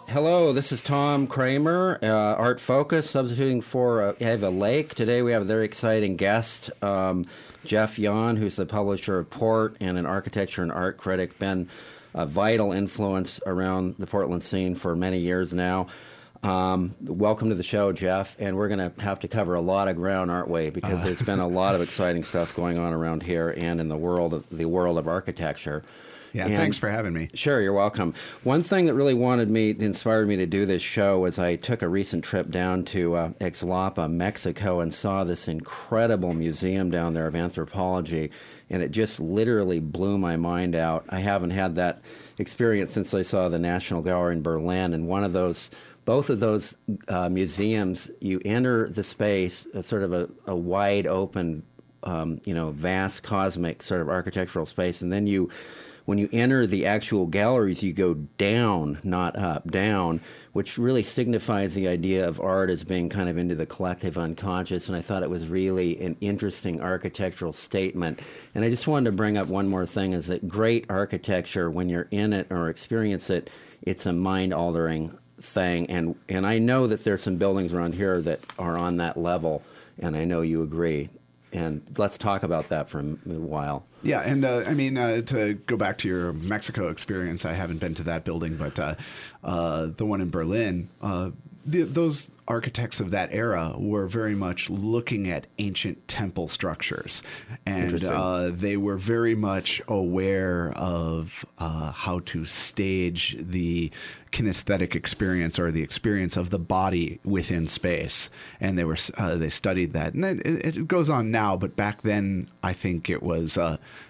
Hello, this is Tom Kramer, Art Focus, substituting for Eva Lake. Today we have a very exciting guest, Jeff Yon, who's the publisher of Port and an architecture and art critic, been a vital influence around the Portland scene for many years now. Welcome to the show, Jeff, and we're going to have to cover a lot of ground, aren't we? Because there's been a lot of exciting stuff going on around here and in the world of architecture. Yeah, thanks for having me. Sure, you're welcome. One thing that really inspired me to do this show was I took a recent trip down to Ixtlapa, Mexico, and saw this incredible museum down there of anthropology, and it just literally blew my mind out. I haven't had that experience since I saw the National Gallery in Berlin, and both of those museums, you enter the space, sort of a wide open, vast cosmic sort of architectural space, and then when you enter the actual galleries, you go down, not up, down, which really signifies the idea of art as being kind of into the collective unconscious. And I thought it was really an interesting architectural statement. And I just wanted to bring up one more thing, is that great architecture, when you're in it or experience it, it's a mind-altering thing. And I know that there's some buildings around here that are on that level, and I know you agree. And let's talk about that for a while. Yeah, and to go back to your Mexico experience, I haven't been to that building, but the one in Berlin, those architects of that era were very much looking at ancient temple structures, and they were very much aware of how to stage the kinesthetic experience, or the experience of the body within space, and they studied that, and it goes on now, but back then I think it was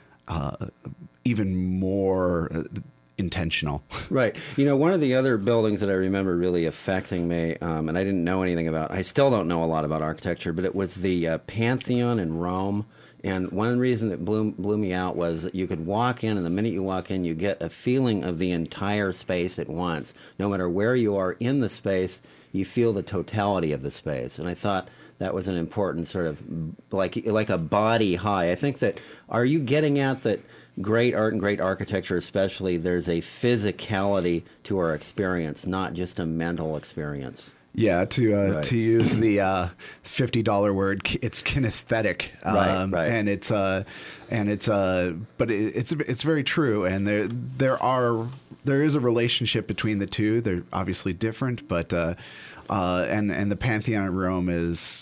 even more intentional. Right. One of the other buildings that I remember really affecting me, and I didn't know anything about, I still don't know a lot about architecture, but it was the Pantheon in Rome. And one reason that blew me out was that you could walk in, and the minute you walk in, you get a feeling of the entire space at once. No matter where you are in the space, you feel the totality of the space. And I thought that was an important sort of, like a body high. I think that, are you getting at that great art and great architecture especially, there's a physicality to our experience, not just a mental experience? Yeah, to use the $50 word, it's kinesthetic, right. But it's very true, and there is a relationship between the two. They're obviously different, but and the Pantheon at Rome is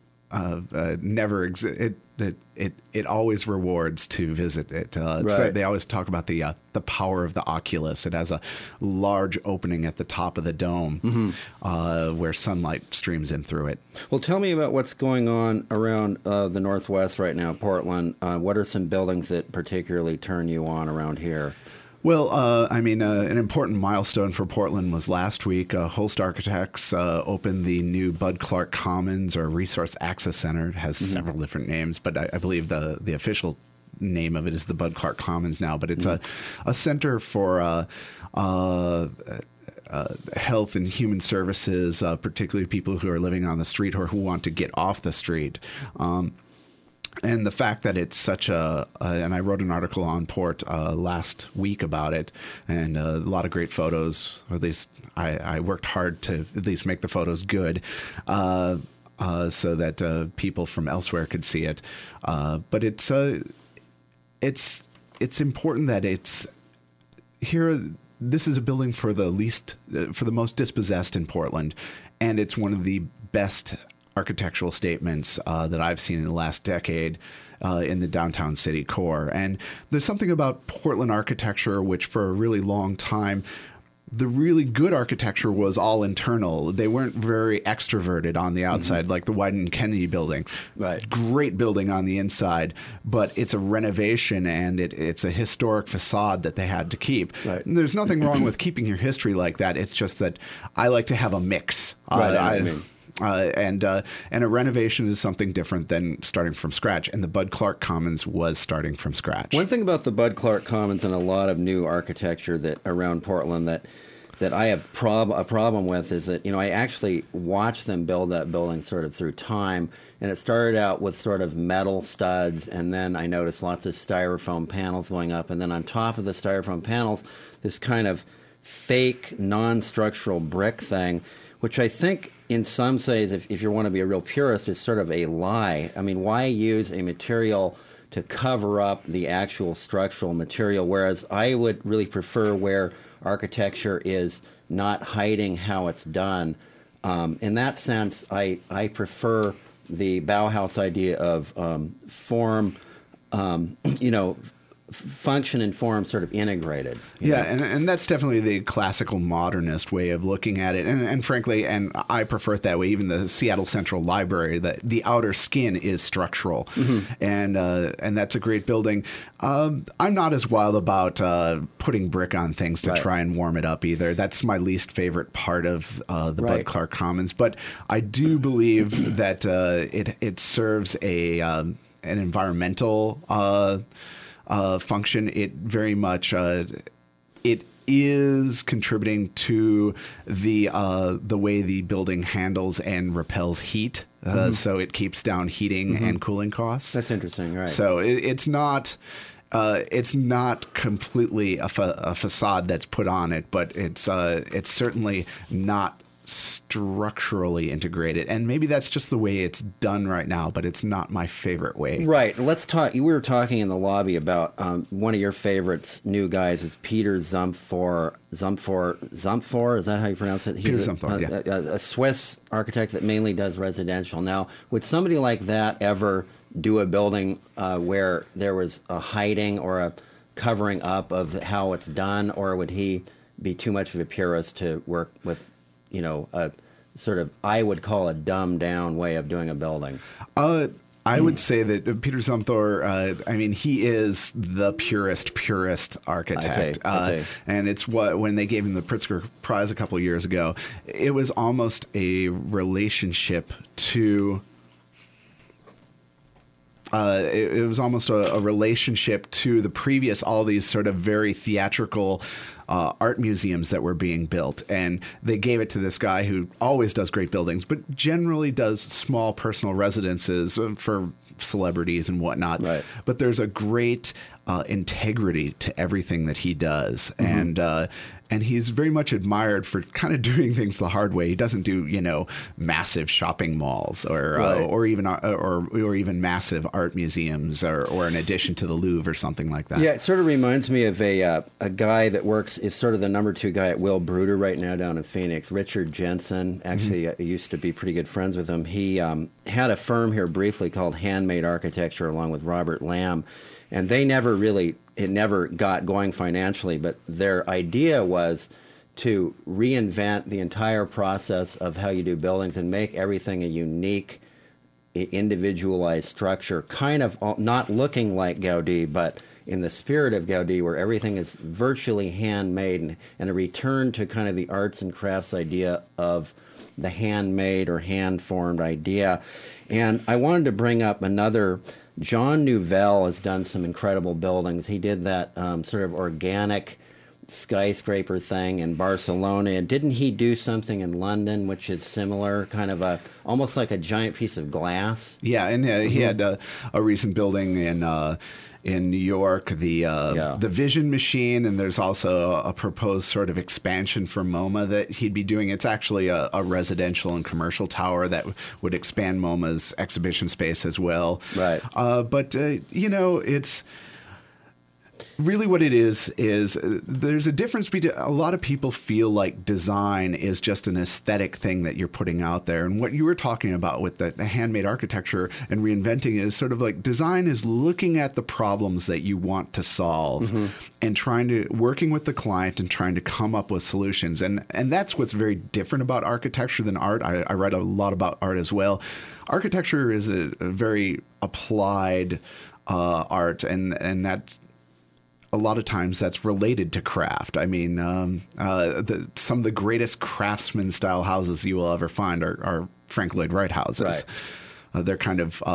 it always rewards to visit it. Right. They always talk about the power of the oculus. It has a large opening at the top of the dome, where sunlight streams in through it. Well, tell me about what's going on around the Northwest right now, Portland. What are some buildings that particularly turn you on around here? Well, an important milestone for Portland was last week. Holst Architects opened the new Bud Clark Commons, or Resource Access Center. It has several different names, but I believe the official name of it is the Bud Clark Commons now. But it's a center for health and human services, particularly people who are living on the street or who want to get off the street. And the fact that it's such and I wrote an article on Port last week about it, and a lot of great photos, or at least I worked hard to at least make the photos good, so that people from elsewhere could see it. But it's important that it's here. This is a building for the most dispossessed in Portland, and it's one of the best architectural statements that I've seen in the last decade in the downtown city core. And there's something about Portland architecture which, for a really long time, the really good architecture was all internal. They weren't very extroverted on the outside, like the Wyden Kennedy building. Right. Great building on the inside, but it's a renovation, and it's a historic facade that they had to keep. Right. And there's nothing wrong with keeping your history like that. It's just that I like to have a mix. Right. And a renovation is something different than starting from scratch. And the Bud Clark Commons was starting from scratch. One thing about the Bud Clark Commons and a lot of new architecture that around Portland that I have a problem with is that, I actually watched them build that building sort of through time. And it started out with sort of metal studs, and then I noticed lots of styrofoam panels going up. And then on top of the styrofoam panels, this kind of fake non-structural brick thing, which I think in some ways, if you want to be a real purist, is sort of a lie. I mean, why use a material to cover up the actual structural material, whereas I would really prefer where architecture is not hiding how it's done. In that sense, I prefer the Bauhaus idea of form, function and form sort of integrated. Yeah, and that's definitely the classical modernist way of looking at it. And frankly, and I prefer it that way. Even the Seattle Central Library, the outer skin is structural. And that's a great building. I'm not as wild about putting brick on things to try and warm it up either. That's my least favorite part of the Bud Clark Commons. But I do believe that it serves an environmental function. It very much it is contributing to the way the building handles and repels heat, so it keeps down heating and cooling costs. That's interesting, right? So it's not completely a facade that's put on it, but it's certainly not structurally integrated, and maybe that's just the way it's done right now, but it's not my favorite way. Right. Let's talk. We were talking in the lobby about one of your favorites, new guys, is Peter Zumthor. Zumthor, is that how you pronounce it? He's Peter Zumthor, a Swiss architect that mainly does residential. Now, would somebody like that ever do a building where there was a hiding or a covering up of how it's done, or would he be too much of a purist to work with a sort of, I would call a dumbed down way of doing a building? I would say that Peter Zumthor, he is the purest architect. I see. And it's when they gave him the Pritzker Prize a couple of years ago, it was almost a relationship to... it was almost a relationship to the previous, all these sort of very theatrical art museums that were being built. And they gave it to this guy who always does great buildings, but generally does small personal residences for celebrities and whatnot. Right. But there's a great integrity to everything that he does. And he's very much admired for kind of doing things the hard way. He doesn't do, massive shopping malls or even massive art museums or an addition to the Louvre or something like that. Yeah, it sort of reminds me of a guy that is sort of the number 2 guy at Will Bruder right now down in Phoenix, Richard Jensen. Actually, I used to be pretty good friends with him. He had a firm here briefly called Handmade Architecture along with Robert Lamb, and it never got going financially, but their idea was to reinvent the entire process of how you do buildings and make everything a unique, individualized structure, kind of not looking like Gaudi, but in the spirit of Gaudi, where everything is virtually handmade, and a return to kind of the arts and crafts idea of the handmade or hand-formed idea. And I wanted to bring up another... John Nouvel has done some incredible buildings. He did that sort of organic skyscraper thing in Barcelona. And didn't he do something in London which is similar, kind of almost like a giant piece of glass? Yeah, and he had a recent building in New York, the Vision Machine, and there's also a proposed sort of expansion for MoMA that he'd be doing. It's actually a residential and commercial tower that would expand MoMA's exhibition space as well. Right. But it's... Really what it is there's a difference between... A lot of people feel like design is just an aesthetic thing that you're putting out there. And what you were talking about with the handmade architecture and reinventing is sort of like design is looking at the problems that you want to solve and working with the client and trying to come up with solutions. And that's what's very different about architecture than art. I read a lot about art as well. Architecture is a very applied art, and that's... A lot of times that's related to craft. I mean, some of the greatest craftsman-style houses you will ever find are Frank Lloyd Wright houses. Right. They're kind of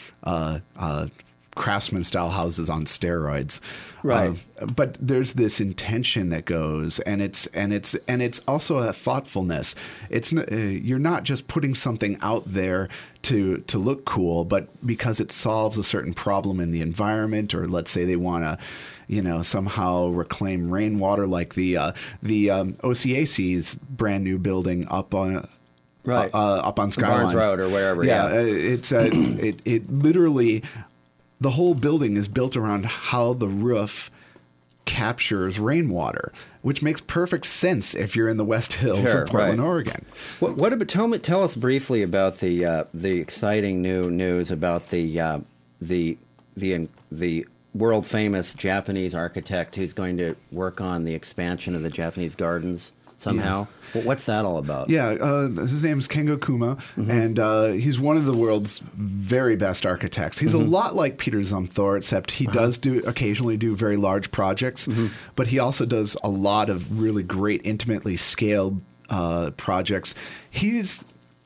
craftsman-style houses on steroids. Right. But there's this intention that goes, and it's also a thoughtfulness. It's you're not just putting something out there to look cool, but because it solves a certain problem in the environment, or let's say they want to somehow reclaim rainwater, like the OCAC's brand new building up on up on Skyline Barnes Road or wherever. It's it literally, the whole building is built around how the roof captures rainwater, which makes perfect sense if you're in the West Hills of Portland, Oregon. What about tell us briefly about the exciting new news about the world famous Japanese architect who's going to work on the expansion of the Japanese gardens somehow. Yeah. What's that all about? Yeah, his name is Kengo Kuma, and he's one of the world's very best architects. He's a lot like Peter Zumthor, except he does occasionally do very large projects, but he also does a lot of really great, intimately scaled projects. He's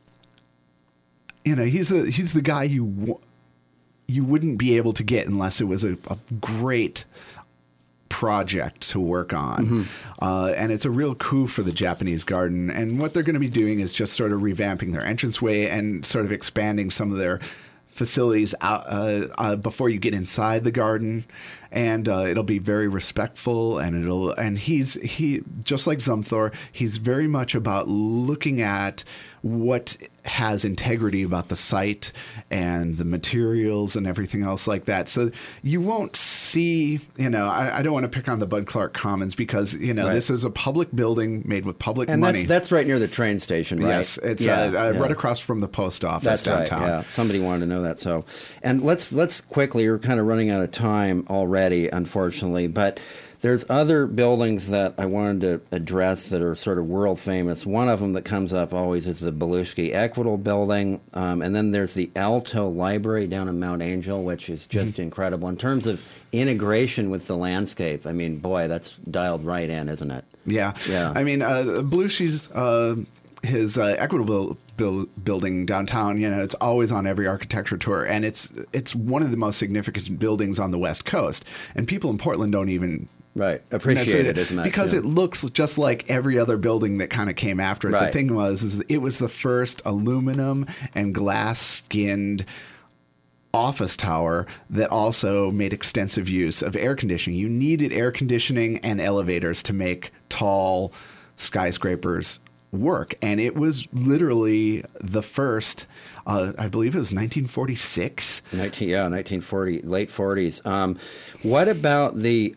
the guy you wouldn't be able to get unless it was a great project to work on. And it's a real coup for the Japanese garden. And what they're going to be doing is just sort of revamping their entranceway and sort of expanding some of their facilities out before you get inside the garden. And it'll be very respectful, and he just like Zumthor, he's very much about looking at what has integrity about the site and the materials and everything else like that. So you won't see, I don't want to pick on the Bud Clark Commons because, this is a public building made with public money. And that's right near the train station, right? Yes, it's right across from the post office downtown. Right, yeah. Somebody wanted to know that. So, and let's quickly, we're kind of running out of time already, unfortunately, but there's other buildings that I wanted to address that are sort of world famous. One of them that comes up always is the Belushi Equitable Building, and then there's the Alto Library down in Mount Angel, which is just incredible in terms of integration with the landscape. I mean, boy, that's dialed right in, isn't it? Yeah. I mean, Belushi's his Equitable building downtown, it's always on every architecture tour, and it's one of the most significant buildings on the West Coast, and people in Portland don't even appreciate it as much because it looks just like every other building that kind of came after it. The thing was, it was the first aluminum and glass skinned office tower that also made extensive use of air conditioning. You needed air conditioning and elevators to make tall skyscrapers work, and it was literally the first. I believe it was 1946. 1940, late 40s. What about the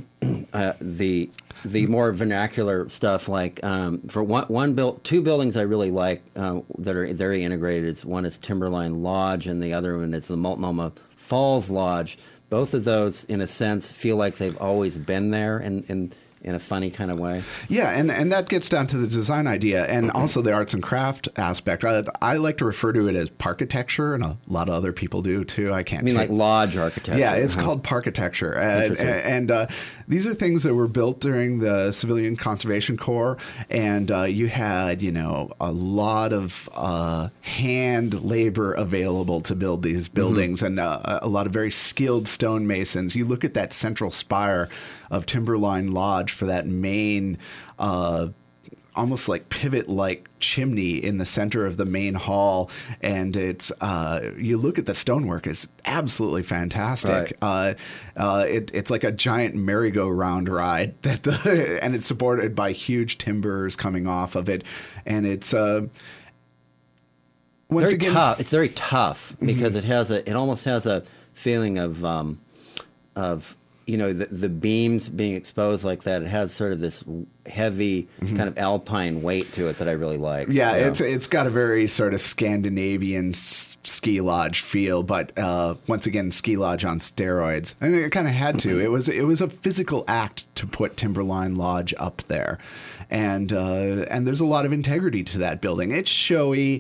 more vernacular stuff? Like for two buildings I really like that are very integrated. One is Timberline Lodge, and the other one is the Multnomah Falls Lodge. Both of those, in a sense, feel like they've always been there, in a funny kind of way. Yeah, and that gets down to the design idea and also the arts and craft aspect. I like to refer to it as parkitecture, and a lot of other people do too. Like lodge archecture. Yeah, it's called parkitecture. And these are things that were built during the Civilian Conservation Corps, and you had, a lot of hand labor available to build these buildings, and a lot of very skilled stonemasons. You look at that central spire of Timberline Lodge for that main almost like pivot-like chimney in the center of the main hall, and it's you look at the stonework; it's absolutely fantastic. Right. It's like a giant merry-go-round ride and it's supported by huge timbers coming off of it, and it's tough. It's very tough because it almost has a feeling of the beams being exposed like that. It has sort of this heavy kind of alpine weight to it that I really like. Yeah, it's got a very sort of Scandinavian ski lodge feel, but once again, ski lodge on steroids. And it kind of had to. It was a physical act to put Timberline Lodge up there, and there's a lot of integrity to that building. It's showy.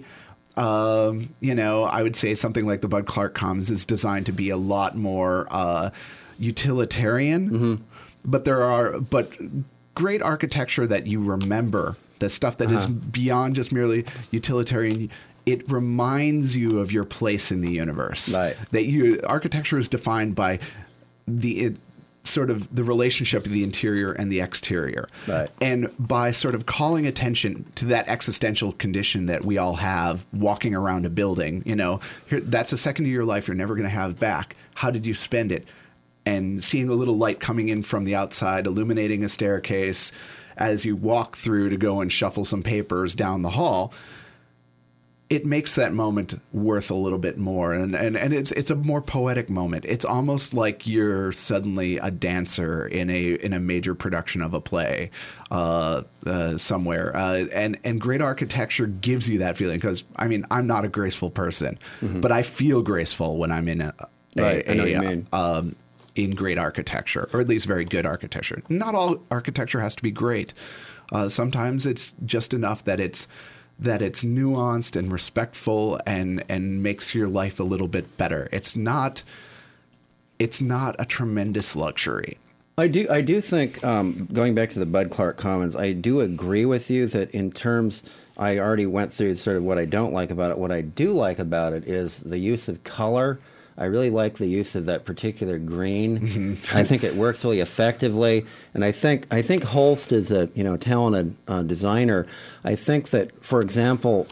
I would say something like the Bud Clark Commons is designed to be a lot more utilitarian, but but great architecture that you remember, the stuff that is beyond just merely utilitarian. It reminds you of your place in the universe. Right. That architecture is defined by the relationship of the interior and the exterior. Right. And by sort of calling attention to that existential condition that we all have walking around a building, that's a second of your life you're never going to have back. How did you spend it? and seeing a little light coming in from the outside, illuminating a staircase as you walk through to go and shuffle some papers down the hall, it makes that moment worth a little bit more. And it's a more poetic moment. It's almost like you're suddenly a dancer in a major production of a play somewhere. And great architecture gives you that feeling, because, I mean, I'm not a graceful person, but I feel graceful when I'm in I know what you mean. In great architecture, or at least very good architecture. Not all architecture has to be great. Sometimes it's just enough that it's nuanced and respectful and makes your life a little bit better. It's not a tremendous luxury. I do think, going back to the Bud Clark Commons, I do agree with you that in terms, I already went through sort of what I don't like about it. What I do like about it is the use of color. I really like the use of that particular green. Mm-hmm. I think it works really effectively, and I think Holst is a talented designer. I think that, for example,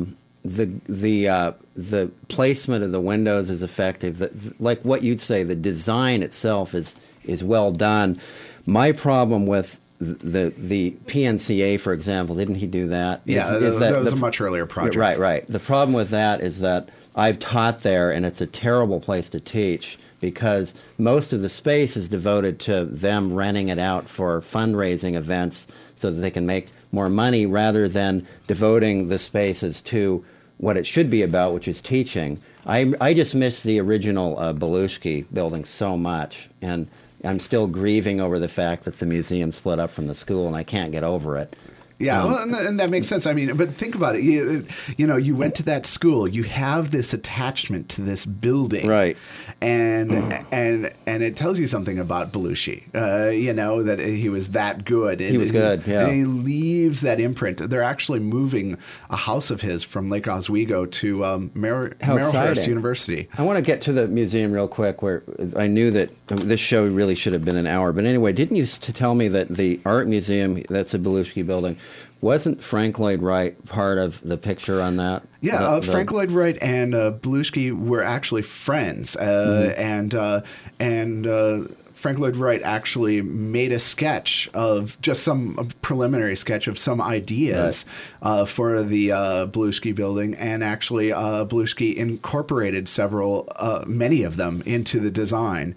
the placement of the windows is effective. Like what you'd say, the design itself is well done. My problem with the PNCA, for example, didn't he do that? Yeah, that was a much earlier project. Right. The problem with that is that I've taught there, and it's a terrible place to teach because most of the space is devoted to them renting it out for fundraising events so that they can make more money rather than devoting the spaces to what it should be about, which is teaching. I just miss the original Belushi building so much, and I'm still grieving over the fact that the museum split up from the school, and I can't get over it. Yeah, well, and that makes sense. I mean, but think about it. You went to that school. You have this attachment to this building, right? And it tells you something about Belushi. That he was that good. He was good. Yeah. And he leaves that imprint. They're actually moving a house of his from Lake Oswego to Marylhurst University. I want to get to the museum real quick, where I knew that this show really should have been an hour. But anyway, didn't you tell me that the art museum, that's a Belushi building, wasn't Frank Lloyd Wright part of the picture on that? Yeah, Frank Lloyd Wright and Belushi were actually friends, and Frank Lloyd Wright actually made a sketch of just a preliminary sketch of some ideas for the Belushi building, and actually Belushi incorporated many of them into the design.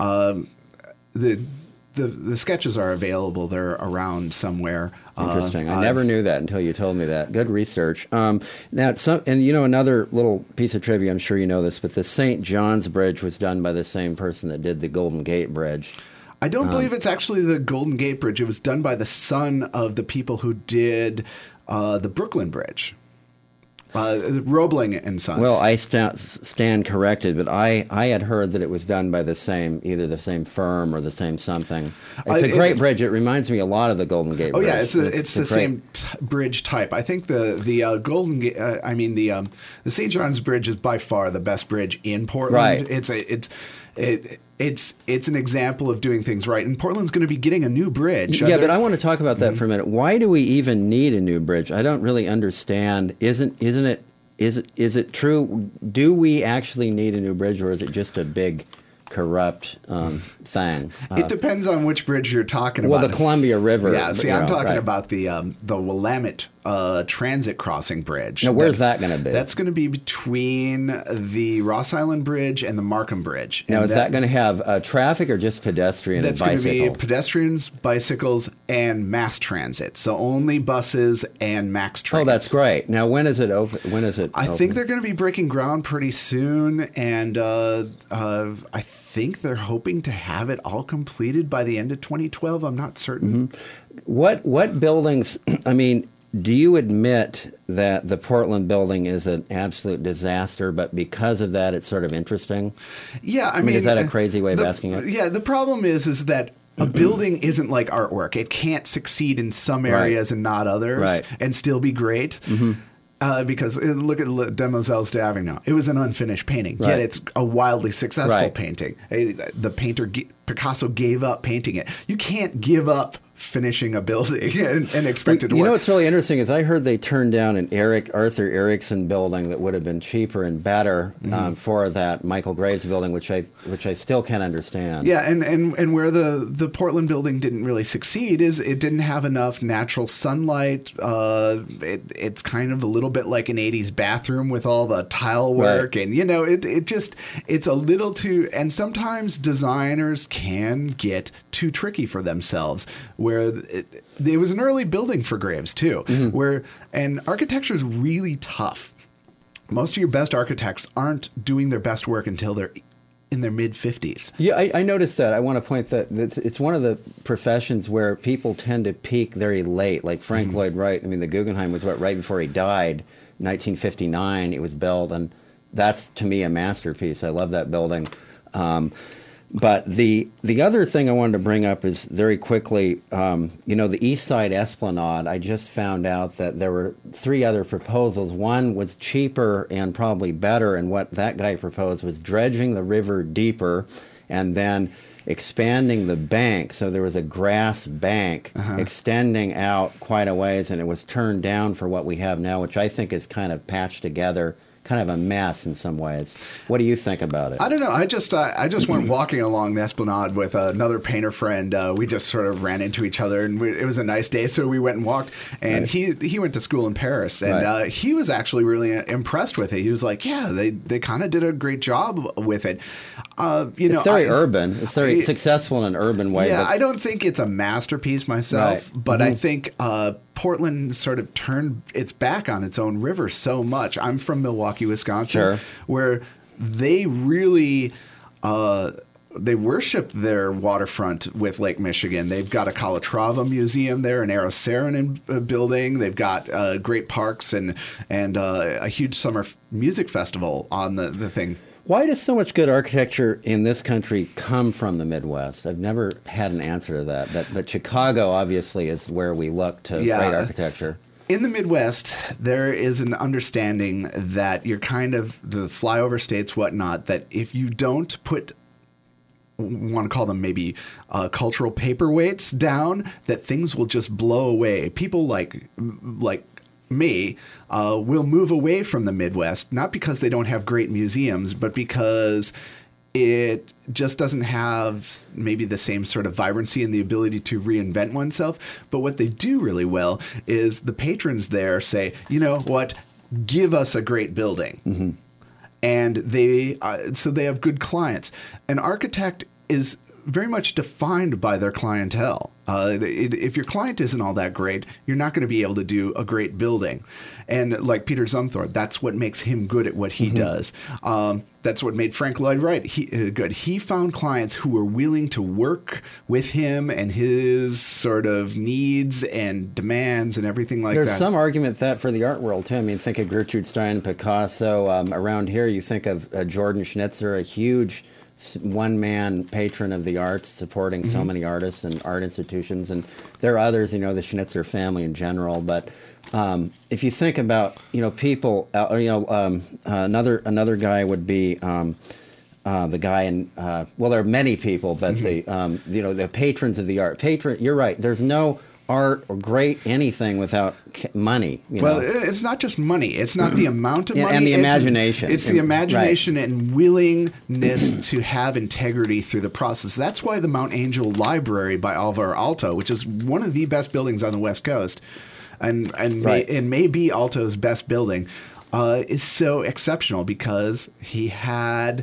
The sketches are available. They're around somewhere. Interesting. I never knew that until you told me that. Good research. Now, another little piece of trivia, I'm sure you know this, but the St. John's Bridge was done by the same person that did the Golden Gate Bridge. I don't believe it's actually the Golden Gate Bridge. It was done by the son of the people who did the Brooklyn Bridge. Roebling and Sons. Well, I stand corrected, but I had heard that it was done by either the same firm or the same something. It's a great bridge. It reminds me a lot of the Golden Gate Bridge. Oh yeah, it's the same bridge type. I think the Golden Gate. The St. John's Bridge is by far the best bridge in Portland. Right. It's an example of doing things right, and Portland's going to be getting a new bridge. Yeah, but I want to talk about that for a minute. Why do we even need a new bridge? I don't really understand. Is it true? Do we actually need a new bridge, or is it just a big corrupt thing? It depends on which bridge you're talking about. Well, the Columbia River. Yeah, see, I'm talking about the Willamette Transit Crossing Bridge. Now, where's that going to be? That's going to be between the Ross Island Bridge and the Markham Bridge. Now, is that going to have traffic or just pedestrian and bicycle? That's going to be pedestrians, bicycles, and mass transit. So only buses and max trains. Oh, that's great. Now, when is it open? I think they're going to be breaking ground pretty soon, and I think they're hoping to have it all completed by the end of 2012. I'm not certain. Mm-hmm. What buildings, do you admit that the Portland building is an absolute disaster, but because of that, it's sort of interesting? Yeah, is that a crazy way of asking it? Yeah, the problem is that a building isn't like artwork. It can't succeed in some areas and not others and still be great. Mm-hmm. Because look at Demoiselles d'Avignon. It was an unfinished painting, yet it's a wildly successful painting. The painter Picasso gave up painting it. You can't give up finishing a building and expect it to work. You know work. what's really interesting is I heard they turned down an Arthur Erickson building that would have been cheaper and better for that Michael Graves building, which I still can't understand. Yeah, and where the Portland building didn't really succeed is it didn't have enough natural sunlight. It's kind of a little bit like an 80s bathroom with all the tile work, right. And it's a little too. And sometimes designers can get too tricky for themselves. Where it was an early building for Graves too, and architecture is really tough. Most of your best architects aren't doing their best work until they're in their mid-50s. Yeah, I noticed that. I want to point that it's one of the professions where people tend to peak very late. Like Frank Lloyd Wright. I mean, the Guggenheim was right before he died, 1959. It was built, and that's to me a masterpiece. I love that building. But the other thing I wanted to bring up is very quickly, the East Side Esplanade. I just found out that there were 3 other proposals. One was cheaper and probably better, and what that guy proposed was dredging the river deeper and then expanding the bank. So there was a grass bank extending out quite a ways, and it was turned down for what we have now, which I think is kind of patched together. Kind of a mess in some ways. What do you think about it? I don't know. I just went walking along the Esplanade with another painter friend. We just sort of ran into each other, and it was a nice day, so we went and walked. And he went to school in Paris, and he was actually really impressed with it. He was like, "Yeah, they kind of did a great job with it." It's very urban. It's very successful in an urban way. Yeah, I don't think it's a masterpiece myself, but I think Portland sort of turned its back on its own river so much. I'm from Milwaukee, Wisconsin, where they really they worship their waterfront with Lake Michigan. They've got a Calatrava museum there, an Eero Saarinen building. They've got great parks and a huge summer music festival on the thing. Why does so much good architecture in this country come from the Midwest? I've never had an answer to that. But Chicago, obviously, is where we look to great architecture. In the Midwest, there is an understanding that you're kind of the flyover states, whatnot, that if you don't put, want to call them maybe cultural paperweights down, that things will just blow away. People like me will move away from the Midwest, not because they don't have great museums, but because it just doesn't have maybe the same sort of vibrancy and the ability to reinvent oneself. But what they do really well is the patrons there say, you know what, give us a great building. And so they have good clients. An architect is very much defined by their clientele. If your client isn't all that great, you're not going to be able to do a great building. And like Peter Zumthor, that's what makes him good at what he does. That's what made Frank Lloyd Wright good. He found clients who were willing to work with him and his sort of needs and demands and everything like that. There's some argument that for the art world, too. I mean, think of Gertrude Stein, Picasso. Around here, you think of Jordan Schnitzer, a huge one-man patron of the arts, supporting so many artists and art institutions. And there are others, the Schnitzer family in general. But if you think about, people, another guy would be the guy in, there are many people, but the patrons of the art. You're right. There's no art or great anything without money. Well, it's not just money. It's not the amount of money. And the imagination. It's the imagination and willingness to have integrity through the process. That's why the Mount Angel Library by Alvar Aalto, which is one of the best buildings on the West Coast, and may be Aalto's best building, is so exceptional because he had,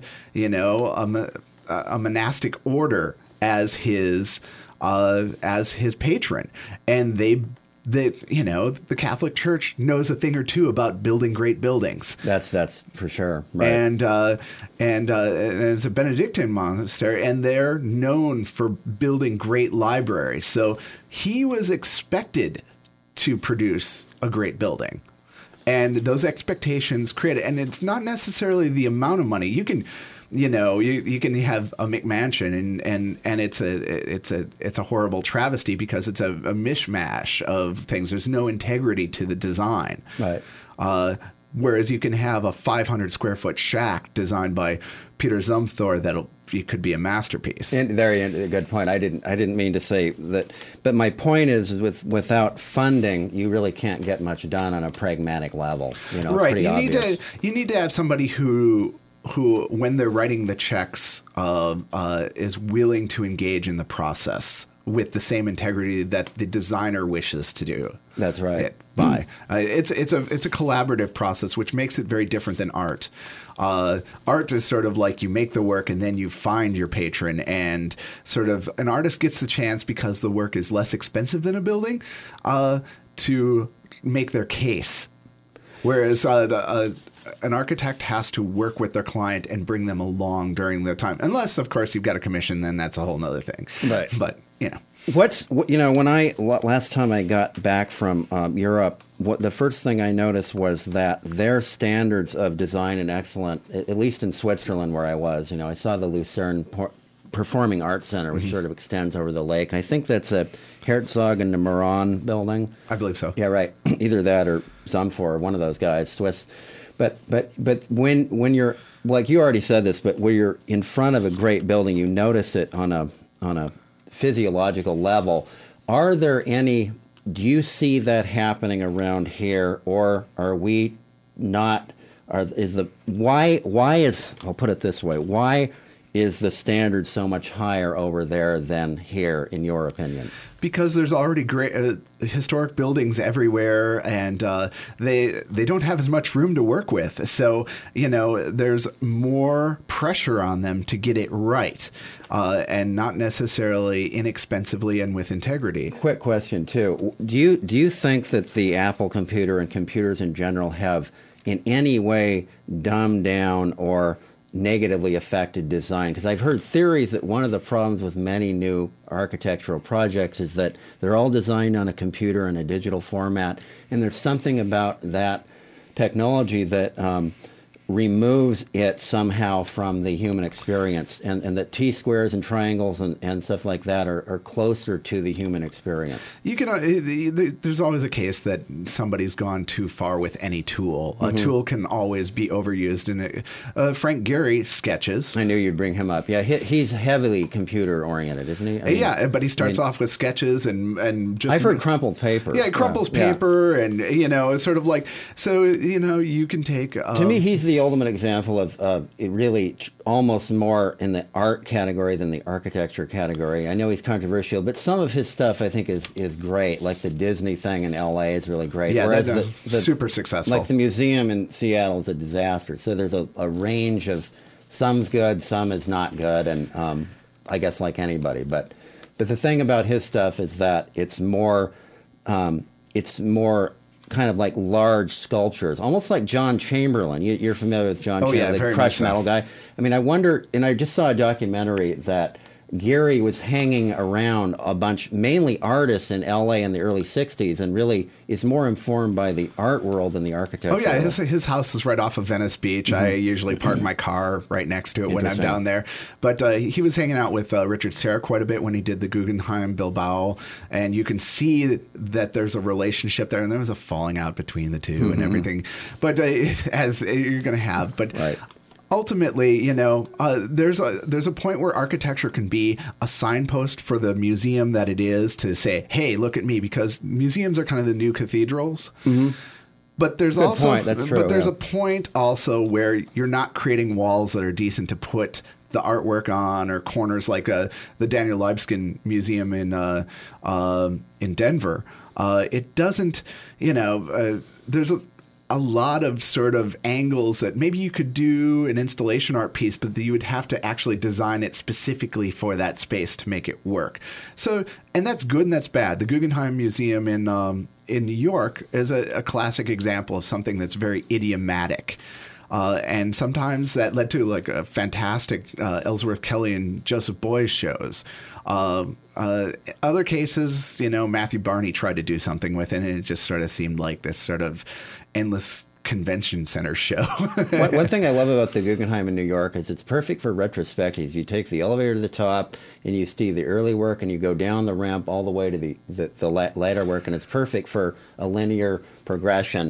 a monastic order as his patron, and the Catholic Church knows a thing or two about building great buildings. That's for sure, right? And it's a Benedictine monastery, and they're known for building great libraries. So he was expected to produce a great building, and those expectations created. And it's not necessarily the amount of money. You can. You can have a McMansion and it's a horrible travesty because it's a mishmash of things. There's no integrity to the design. Right. Whereas you can have a 500 square foot shack designed by Peter Zumthor it could be a masterpiece. And very good point. I didn't mean to say that, but my point is, without funding, you really can't get much done on a pragmatic level. You know, right? It's pretty obvious. You need to have somebody who when they're writing the checks is willing to engage in the process with the same integrity that the designer wishes to do. That's right. It's a collaborative process, which makes it very different than art. Art is sort of like you make the work and then you find your patron, and sort of an artist gets the chance, because the work is less expensive than a building, to make their case. Whereas an architect has to work with their client and bring them along during the time. Unless, of course, you've got a commission, then that's a whole other thing. Right. But, you know. Last time I got back from Europe, the first thing I noticed was that their standards of design and excellence, at least in Switzerland where I was, I saw the Lucerne Performing Arts Center, which sort of extends over the lake. I think that's a Herzog and de Meuron building. I believe so. Yeah, right. Either that or Zumthor, one of those guys, Swiss. But when you're, like you already said this, but when you're in front of a great building, you notice it on a physiological level. Do you see that happening around here, or are we not? I'll put it this way, why is the standard so much higher over there than here, in your opinion? Because there's already great historic buildings everywhere, and they don't have as much room to work with. So, there's more pressure on them to get it right, and not necessarily inexpensively and with integrity. Quick question, too. Do you think that the Apple computer and computers in general have in any way dumbed down or negatively affected design? Because I've heard theories that one of the problems with many new architectural projects is that they're all designed on a computer in a digital format, and there's something about that technology that removes it somehow from the human experience, and that T-squares and triangles and stuff like that are closer to the human experience. You can. There's always a case that somebody's gone too far with any tool. A tool can always be overused. And Frank Gehry sketches. I knew you'd bring him up. Yeah, he's heavily computer oriented, isn't he? Yeah, but he starts off with sketches and just. I've heard crumpled paper. Yeah, crumples paper, and it's sort of like, so you can take. To me, he's the ultimate example of it really almost more in the art category than the architecture category. I know he's controversial, but some of his stuff I think is great. Like the Disney thing in L.A. is really great. Yeah, whereas that's super successful. Like the museum in Seattle is a disaster. So there's a range of, some's good, some is not good, and I guess like anybody. But the thing about his stuff is that it's more kind of like large sculptures, almost like John Chamberlain. You're familiar with John Chamberlain, the crushed metal guy. I mean, I wonder, and I just saw a documentary that Gehry was hanging around a bunch, mainly artists in L.A. in the early 60s, and really is more informed by the art world than the architecture. Oh, yeah, his house is right off of Venice Beach. I usually park my car right next to it when I'm down there. But he was hanging out with Richard Serra quite a bit when he did the Guggenheim Bilbao, and you can see that there's a relationship there, and there was a falling out between the two and everything. But as you're going to have. But right. Ultimately, there's a point where architecture can be a signpost for the museum that it is, to say, "Hey, look at me," because museums are kind of the new cathedrals. Mm-hmm. But there's a point also where you're not creating walls that are decent to put the artwork on, or corners like the Daniel Libeskind Museum in Denver. It doesn't, there's a lot of sort of angles that maybe you could do an installation art piece, but you would have to actually design it specifically for that space to make it work. So, and that's good and that's bad. The Guggenheim Museum in New York is a classic example of something that's very idiomatic. And sometimes that led to like a fantastic Ellsworth Kelly and Joseph Beuys shows. Other cases, Matthew Barney tried to do something with it, and it just sort of seemed like this sort of endless convention center show. One thing I love about the Guggenheim in New York is it's perfect for retrospectives. You take the elevator to the top, and you see the early work, and you go down the ramp all the way to the later work, and it's perfect for a linear progression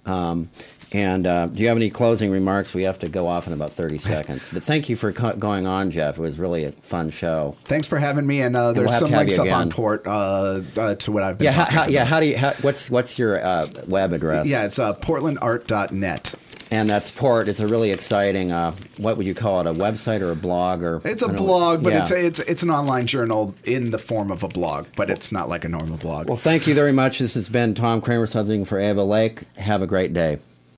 And do you have any closing remarks? We have to go off in about 30 seconds. But thank you for going on, Jeff. It was really a fun show. Thanks for having me. And there's some links up on Port to what I've been talking about. What's your web address? Yeah, it's portlandart.net. And that's Port. It's a really exciting, what would you call it, a website or a blog? It's a blog, but it's an online journal in the form of a blog, but it's not like a normal blog. Well, thank you very much. This has been Tom Kramer, something for Ava Lake. Have a great day.